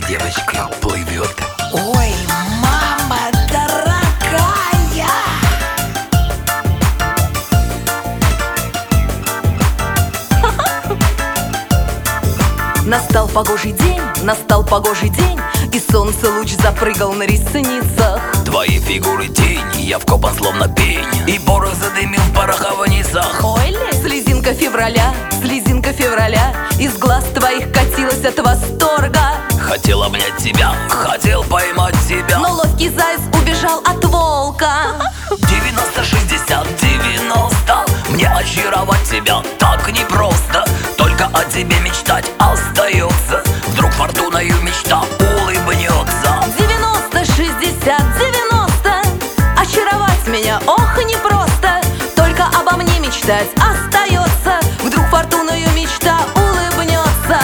девочка плывет. Ой, мама дорогая! Настал погожий день, и солнце луч запрыгал на ресницах. Твои фигуры тень, я вкопан словно пень, и порох задымил в пороховницах. Ой ли, слезинка февраля, из глаз твоих катилась от восторга. Хотел обнять тебя, хотел поймать тебя, Но ловкий заяц убежал от волка. 90-60-90. Мне очаровать тебя так непросто, только о тебе мечтать остается. Вдруг фортуною мечта улыбнется. 90-60-90. Очаровать меня, ох, непросто, только обо мне мечтать остается. Вдруг фортуною мечта улыбнется.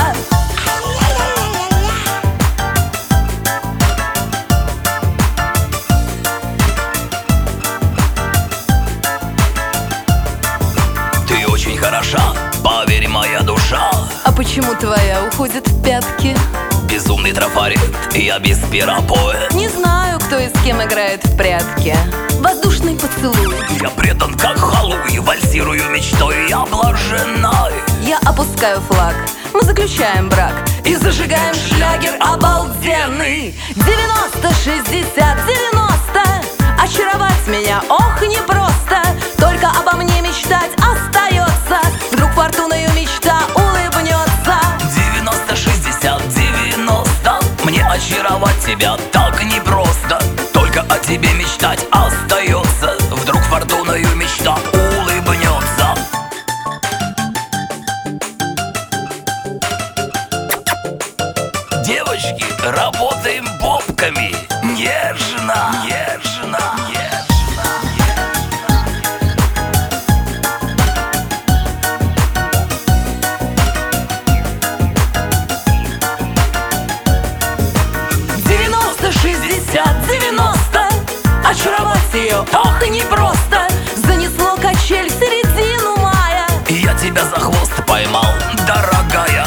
Ты очень хороша, поверь, моя душа. А почему твоя уходит в пятки? Безумный трафарет, я без пера поэт. Не знаю, кто и с кем играет в прятки. Воздушный поцелуй. Я предан как халуй, вальсирую мечтой, я блаженна. Я опускаю флаг, мы заключаем брак и зажигаем шлягер обалденный. 90-60-90. Очаровать меня, ох, непросто, только обо мне мечтать остается. Вдруг фортуною мечта улыбнется. 90-60-90. Мне очаровать тебя так непросто, только о тебе мечтать остается. Вдруг фортуною мечта улыбнется. Девочки, работаем бобками. Нежно, нежно, нежно, нежно. 90-60-90. Очаровать ее, ох, непросто. Занесло качель в середину мая. И я тебя за хвост поймал, дорогая.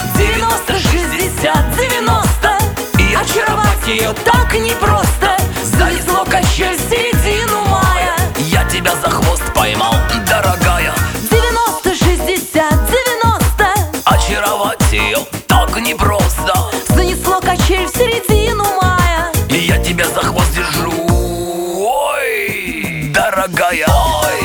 90-60-90. И Очаровать ее так непросто. Занесло качель в середину мая. я тебя за хвост поймал, дорогая. 90-60-90. Очаровать ее так непросто. Занесло качель в середину мая. И я тебя за хвост держу. Ой, дорогая, ой.